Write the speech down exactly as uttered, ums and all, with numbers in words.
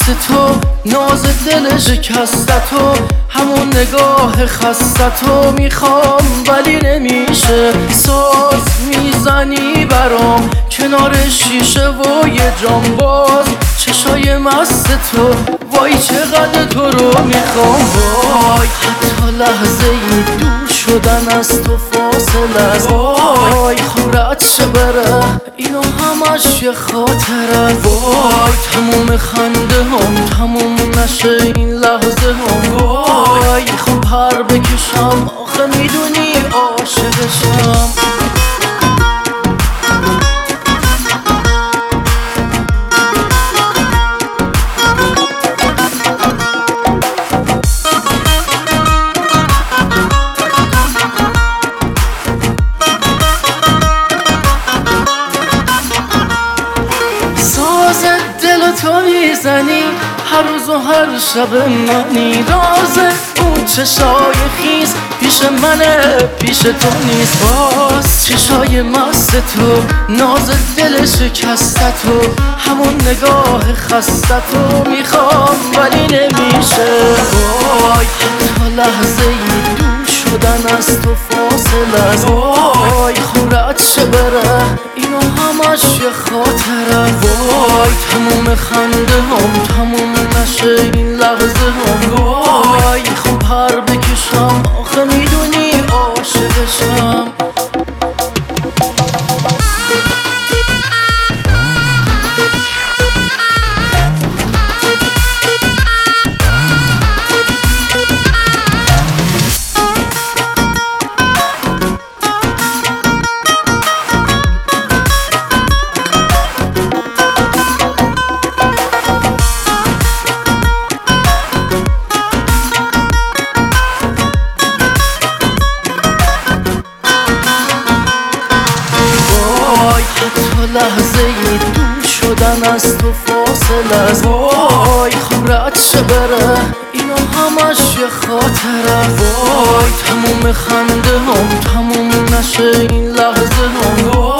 مست تو، ناز دل شکسته تو، همون نگاه خسته تو میخوام ولی نمیشه. ساز میزنی برام کنار شیشه و یه جام باز، چشای مست تو وای چقدر تو رو میخوام. وای حتی لحظه ای دور شدن از تو فاصله است. وای خورت چه بره اینو همش یه خاطره. وای تموم خنده هم تموم نشه این لحظه هم. وای میخوام پر بکشم آخه میدونی عاشقشم. تو میزنی هر روز و هر شب منی، راز اون چشای خیز پیش منه پیش تو نیست. باز چشای مست تو، ناز دل شکسته تو، همون نگاه خسته تو میخوام ولی نمیشه. وای حتی لحظه ای دور شدن از تو فاصله است. وای خورت چه بره اینو همش یه خاطره. وای تموم خنده هم تموم نشه این لحظه هم. وای میخوام پر بکشم آخه میدونی عاشقشم. لحظه ای دور شدن از تو فاصله است. وای خورت چه بره اینو همش یه خاطره. وای تموم خنده هم تموم نشه این لحظه هم.